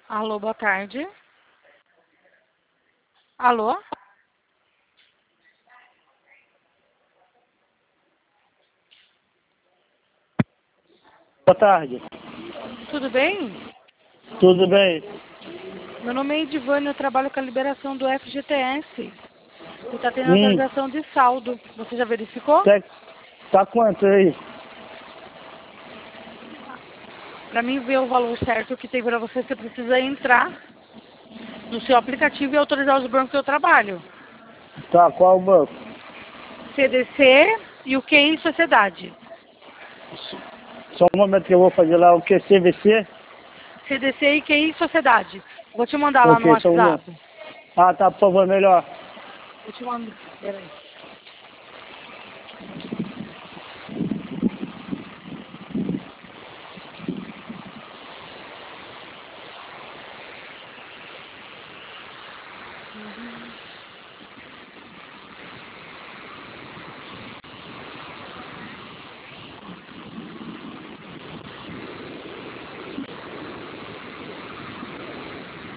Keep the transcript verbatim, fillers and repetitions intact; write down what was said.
Alô, boa tarde. Alô? Boa tarde. Tudo bem? Tudo bem? Meu nome é Edivane, eu trabalho com a liberação do F G T S. E está tendo Hum, atualização de saldo. Você já verificou? tá, tá quanto aí? Para mim ver o valor certo que tem para você, você precisa entrar no seu aplicativo e autorizar os bancos que eu trabalho. Tá, qual banco? C D C e o Q I Sociedade. Só um momento que eu vou fazer lá o que? C V C? C D C e Q I Sociedade. Vou te mandar lá no Ok, só um WhatsApp. momento. Ah, tá, por favor, melhor. Vou te mandar. Peraí.